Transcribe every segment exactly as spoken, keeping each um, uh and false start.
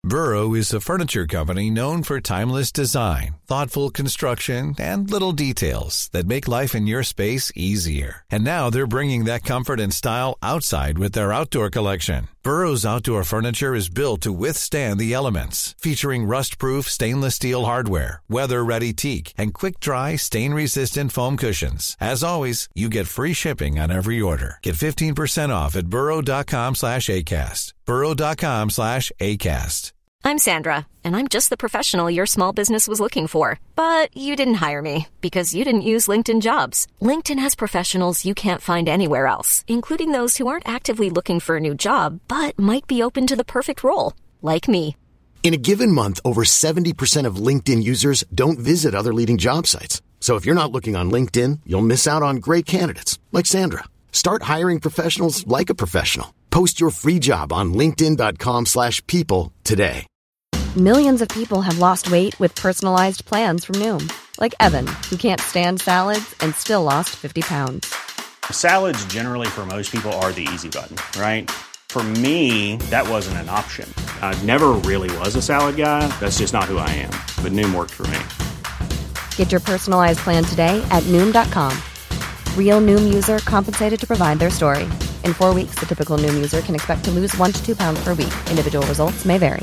Burrow is a furniture company known for timeless design, thoughtful construction, and little details that make life in your space easier. And now they're bringing that comfort and style outside with their outdoor collection. Burrow's outdoor furniture is built to withstand the elements, featuring rust-proof stainless steel hardware, weather-ready teak, and quick-dry, stain-resistant foam cushions. As always, you get free shipping on every order. Get fifteen percent off at burrow.com slash ACAST. burrow.com slash ACAST. I'm Sandra, and I'm just the professional your small business was looking for. But you didn't hire me because you didn't use LinkedIn Jobs. LinkedIn has professionals you can't find anywhere else, including those who aren't actively looking for a new job, but might be open to the perfect role, like me. In a given month, over seventy percent of LinkedIn users don't visit other leading job sites. So if you're not looking on LinkedIn, you'll miss out on great candidates, like Sandra. Start hiring professionals like a professional. Post your free job on linkedin.com slash people today. Millions of people have lost weight with personalized plans from Noom. Like Evan, who can't stand salads and still lost fifty pounds. Salads generally for most people are the easy button, right? For me, that wasn't an option. I never really was a salad guy. That's just not who I am. But Noom worked for me. Get your personalized plan today at Noom dot com. Real Noom user compensated to provide their story. In four weeks, the typical Noom user can expect to lose one to two pounds per week. Individual results may vary.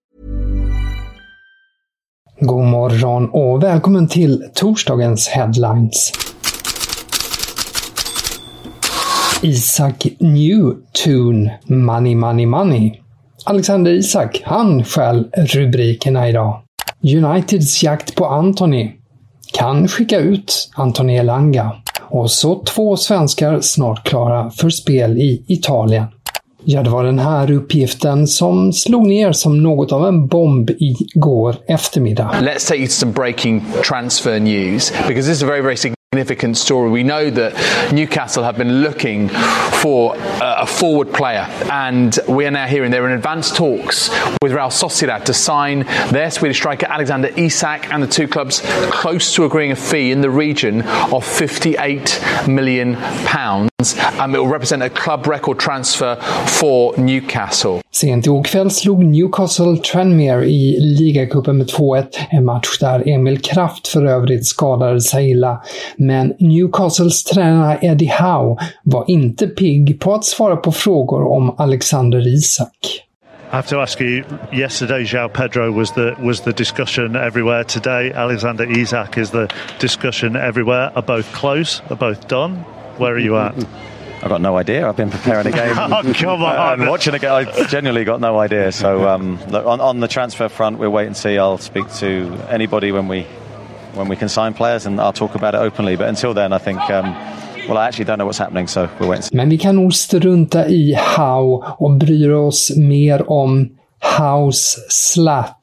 God morgon och välkommen till torsdagens headlines. Isak Newton, money, money, money. Alexander Isak, han skäl rubrikerna idag. Uniteds jakt på Antony. Kan skicka ut Antony Elanga. Och så två svenskar snart klara för spel i Italien. Ja, det var den här uppgiften som slog ner som något av en bomb igår eftermiddag. Let's take you to some breaking transfer news because this is a very, very significant story. We know that Newcastle have been looking for a forward player, and we are now hearing they're in advanced talks with Real Sociedad to sign their Swedish striker Alexander Isak, and the two clubs close to agreeing a fee in the region of fifty-eight million pounds. Um, it will represent a club record transfer for Newcastle. Sent igår kväll slog Newcastle Tranmere i ligacupen med två ett, en match där Emil Kraft för övrigt skadade sig illa. Men Newcastles tränare Eddie Howe var inte pigg på att svara på frågor om Alexander Isak. I have to ask you, yesterday João Pedro was the was the discussion everywhere. Today Alexander Isak is the discussion everywhere. Are both close? Are both done? Where are you at? I've got no idea. I've been preparing a game. Oh, come on. I'm watching a game. I genuinely got no idea. So um, look, on, on the transfer front, we'll wait and see. I'll speak to anybody when we when we can sign players, and I'll talk about it openly. But until then, I think... Um, Well, I actually don't know what's happening, so we'll wait and see. Men vi kan nog strunta i How och bryr oss mer om House Slat.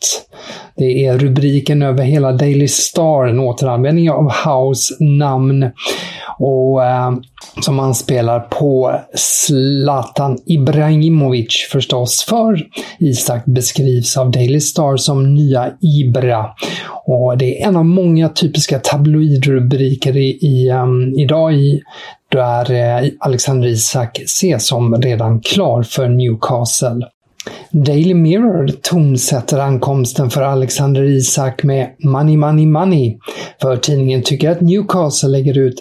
Det är rubriken över hela Daily Star, en återanvändning av House namn och eh, som man spelar på Zlatan Ibrahimovic förstås. För Isak beskrivs av Daily Star som nya Ibra, och det är en av många typiska tabloidrubriker i, i, um, idag i där eh, Alexander Isak ses som redan klar för Newcastle. Daily Mirror tonsätter ankomsten för Alexander Isak med money, money, money. För tidningen tycker att Newcastle lägger ut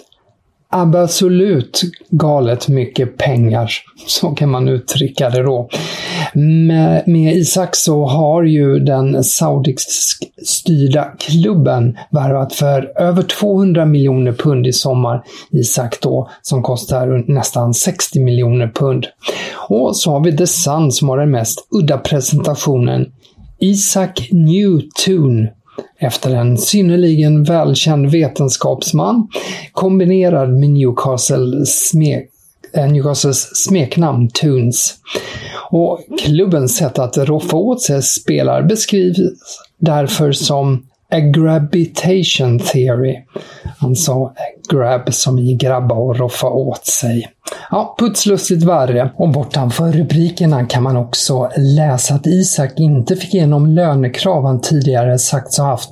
absolut galet mycket pengar. Så kan man uttrycka det då. Med, med Isak så har ju den saudisk styrda klubben värvat för över tvåhundra miljoner pund i sommar. Isak då, som kostar nästan sextio miljoner pund. Och så har vi The Sun som har den mest udda presentationen. Isak Newton. Efter en synnerligen välkänd vetenskapsman kombinerad med Newcastle smek, Newcastles smeknamn Toons. Och klubbens sätt att roffa åt sig spelar beskrivs därför som a gravitation theory. Alltså grab som i grabba och roffa åt sig. Ja, putslustigt värre. Och bortanför rubrikerna kan man också läsa att Isak inte fick igenom lönekrav han tidigare sagt så haft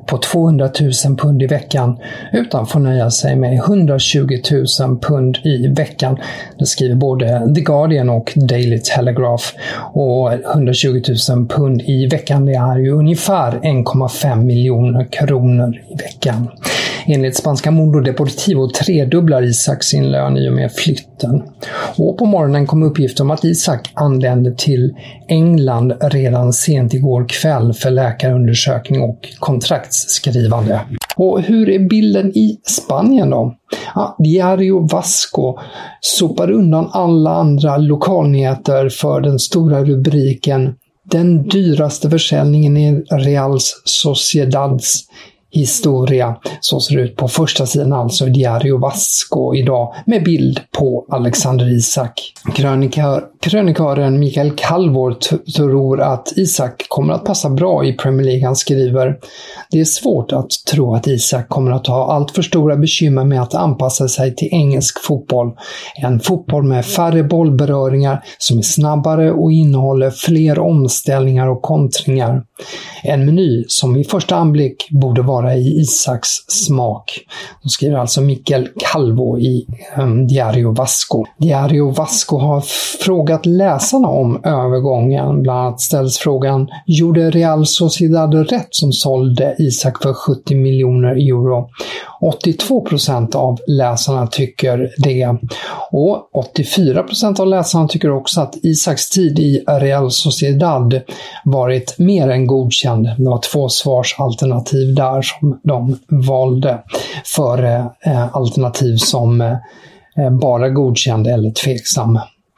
på tvåhundratusen pund i veckan utan får nöja sig med hundratjugotusen pund i veckan. Det skriver både The Guardian och Daily Telegraph. Och hundratjugotusen pund i veckan, det är ju ungefär en komma fem miljoner kronor i veckan. Enligt spanska Mundo Deportivo tredubblar Isak sin lön i och med flytten. Och på morgonen kom uppgift om att Isak anlände till England redan sent igår kväll för läkarundersökning och kontraktsskrivande. Och hur är bilden i Spanien då? Ja, Diario Vasco sopar undan alla andra lokalnyheter för den stora rubriken "Den dyraste försäljningen i Real Sociedads historia". Så ser det ut på första sidan, alltså Diario Vasco idag, med bild på Alexander Isak. Krönikör, krönikören Mikael Calvor t- tror att Isak kommer att passa bra i Premier League. Han skriver: "Det är svårt att tro att Isak kommer att ha allt för stora bekymmer med att anpassa sig till engelsk fotboll. En fotboll med färre bollberöringar, som är snabbare och innehåller fler omställningar och kontringar. En meny som i första anblick borde vara i Isaks smak." Så skriver alltså Mikael Calvo i um, Diario Vasco. Diario Vasco har frågat läsarna om övergången. Bland annat ställs frågan: gjorde Real Sociedad rätt som sålde Isak för sjuttio miljoner euro? åttiotvå procent av läsarna tycker det. Och åttiofyra procent av läsarna tycker också att Isaks tid i Real Sociedad varit mer än godkänd. Det var två svarsalternativ där som de valde för eh, alternativ som eh, bara godkänd eller tveksam.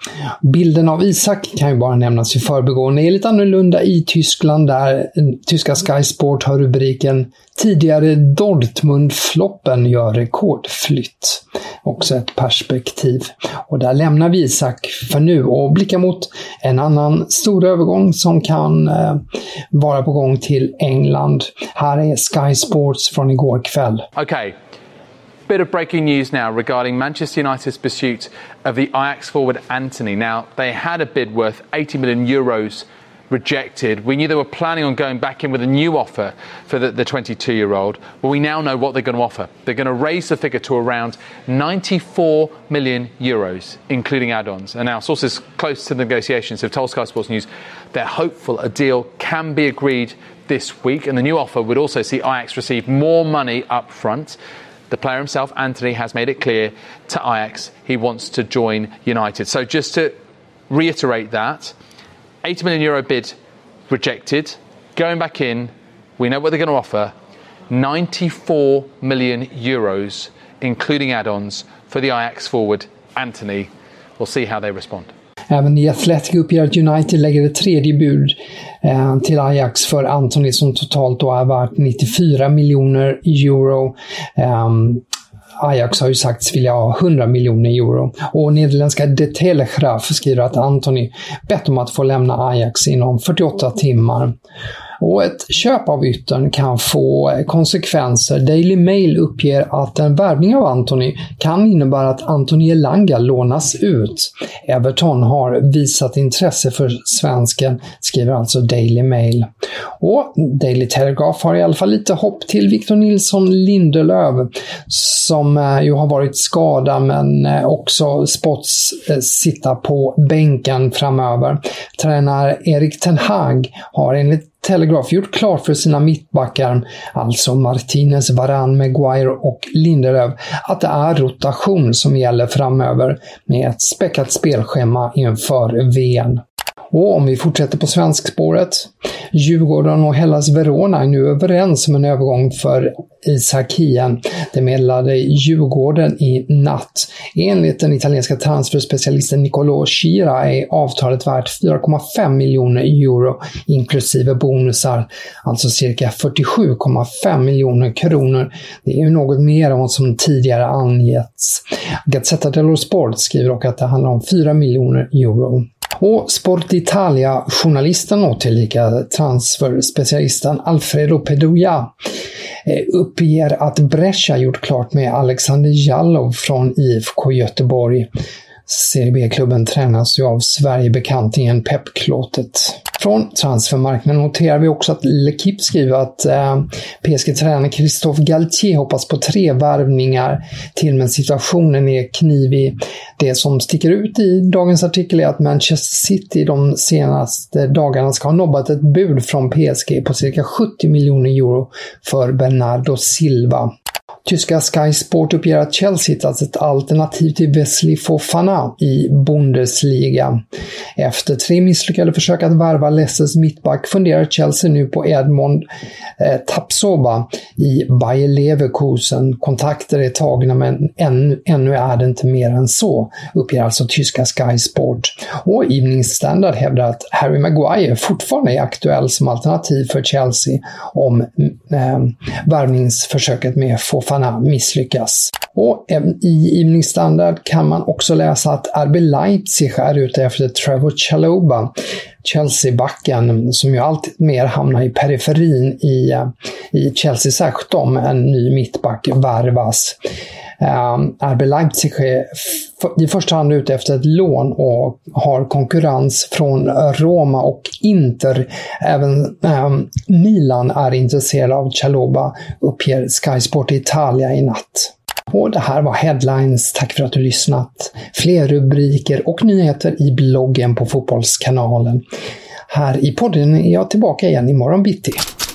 Bilden av Isak kan ju bara nämnas i förbigående. Det är lite annorlunda i Tyskland, där tyska Sky Sport har rubriken "Tidigare Dortmund-floppen gör rekordflytt". Också ett perspektiv. Och där lämnar vi Isak för nu och blickar mot en annan stor övergång som kan eh, vara på gång till England. Här är Sky Sports från igår kväll. Okay. Bit of breaking news now regarding Manchester United's pursuit of the Ajax forward Antony. Now, they had a bid worth eighty million euros rejected. We knew they were planning on going back in with a new offer for the, the twenty-two-year-old, but we now know what they're going to offer. They're going to raise the figure to around ninety-four million euros, including add-ons. And now sources close to the negotiations have told Sky Sports News they're hopeful a deal can be agreed this week, and the new offer would also see Ajax receive more money up front. The player himself, Antony, has made it clear to Ajax he wants to join United. So just to reiterate that, eighty million euro bid rejected, going back in, we know what they're going to offer, ninety-four million euros, including add-ons, for the Ajax forward Antony. We'll see how they respond. Även The Athletic uppger att United lägger ett tredje bud eh, till Ajax för Antony, som totalt då är värt nittiofyra miljoner euro. Um, Ajax har ju sagts vilja ha hundra miljoner euro. Och nederländska De Telegraaf skriver att Antony bett om att få lämna Ajax inom fyrtioåtta timmar. Och ett köp av yttern kan få konsekvenser. Daily Mail uppger att en värvning av Antony kan innebära att Anthony Elanga lånas ut. Everton har visat intresse för svensken, skriver alltså Daily Mail. Och Daily Telegraph har i alla fall lite hopp till Victor Nilsson Lindelöf, som ju har varit skadad men också spots sitta på bänken framöver. Tränare Erik Ten Hag har enligt Telegraph gjort klart för sina mittbackar, alltså Martinez, Varane, Maguire och Lindelöf, att det är rotation som gäller framöver med ett späckat spelschema inför V M. Och om vi fortsätter på svenskspåret, Djurgården och Hellas Verona är nu överens om en övergång för Isak Hien. Det meddelade Djurgården i natt. Enligt den italienska transferspecialisten Niccolò Schira är avtalet värt fyra komma fem miljoner euro inklusive bonusar, alltså cirka fyrtiosju komma fem miljoner kronor. Det är ju något mer än vad som tidigare angetts. Gazzetta dello Sport skriver dock att det handlar om fyra miljoner euro. Och Sport Italia-journalisten och tillika transferspecialisten Alfredo Pedoja uppger att Brescia gjort klart med Alexander Jallow från I F K Göteborg. Serie B-klubben tränas ju av Sverigebekantingen Pep Clotet. Från transfermarknaden noterar vi också att L'Equipe skriver att eh, P S G-tränaren Christophe Galtier hoppas på tre värvningar till, men situationen är knivig. Det som sticker ut i dagens artikel är att Manchester City de senaste dagarna ska ha nobbat ett bud från P S G på cirka sjuttio miljoner euro för Bernardo Silva. Tyska Sky Sport uppger att Chelsea hittat ett alternativ till Wesley Fofana i Bundesliga. Efter tre misslyckade försök att värva Leicesters mittback funderar Chelsea nu på Edmond eh, Tapsoba i Bayer Leverkusen. Kontakter är tagna, men ännu, ännu är det inte mer än så, uppger alltså tyska Sky Sport. Och Evening Standard hävdar att Harry Maguire fortfarande är aktuell som alternativ för Chelsea om eh, värvningsförsöket med Fofana misslyckas. Och i Evening Standard kan man också läsa att R B Leipzig är ute efter Trevoh Chalobah, Chelsea-backen, som ju alltid mer hamnar i periferin i, i Chelsea, särskilt om en ny mittback värvas. Um, R B Leipzig är i första hand ute efter ett lån och har konkurrens från Roma och Inter. Även um, Milan är intresserad av Chalobah, uppger Sky Sport Italia i natt. Och det här var Headlines. Tack för att du lyssnat. Fler rubriker och nyheter i bloggen på Fotbollskanalen. Här i podden är jag tillbaka igen imorgon bitti.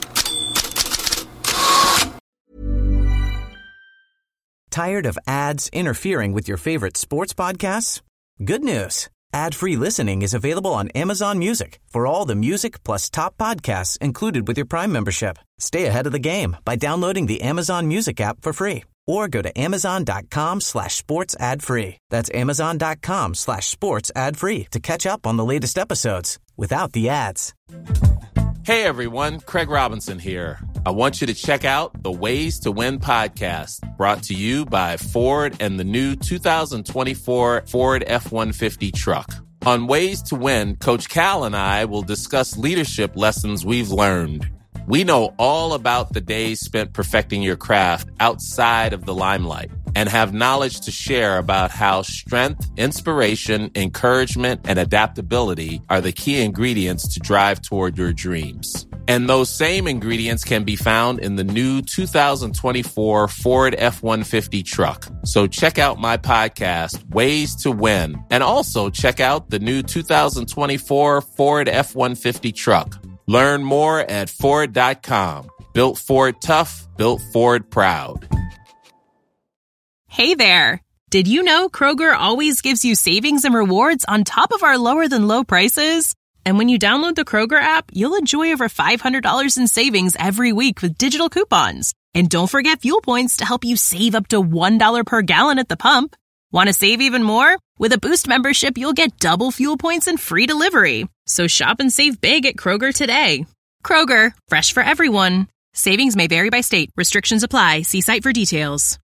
Tired of ads interfering with your favorite sports podcasts? Good news. Ad-free listening is available on Amazon Music for all the music plus top podcasts included with your Prime membership. Stay ahead of the game by downloading the Amazon Music app for free or go to amazon.com slash sports ad free. That's amazon.com slash sports ad free to catch up on the latest episodes without the ads. Hey everyone, Craig Robinson here. I want you to check out the Ways to Win podcast, brought to you by Ford and the new two thousand twenty-four Ford F one fifty truck. On Ways to Win, Coach Cal and I will discuss leadership lessons we've learned. We know all about the days spent perfecting your craft outside of the limelight and have knowledge to share about how strength, inspiration, encouragement, and adaptability are the key ingredients to drive toward your dreams. And those same ingredients can be found in the new two thousand twenty-four Ford F one fifty truck. So check out my podcast, Ways to Win, and also check out the new two thousand twenty-four Ford F one fifty truck. Learn more at Ford dot com. Built Ford tough, built Ford proud. Hey there. Did you know Kroger always gives you savings and rewards on top of our lower than low prices? And when you download the Kroger app, you'll enjoy over five hundred dollars in savings every week with digital coupons. And don't forget fuel points to help you save up to one dollar per gallon at the pump. Want to save even more? With a Boost membership, you'll get double fuel points and free delivery. So shop and save big at Kroger today. Kroger, fresh for everyone. Savings may vary by state. Restrictions apply. See site for details.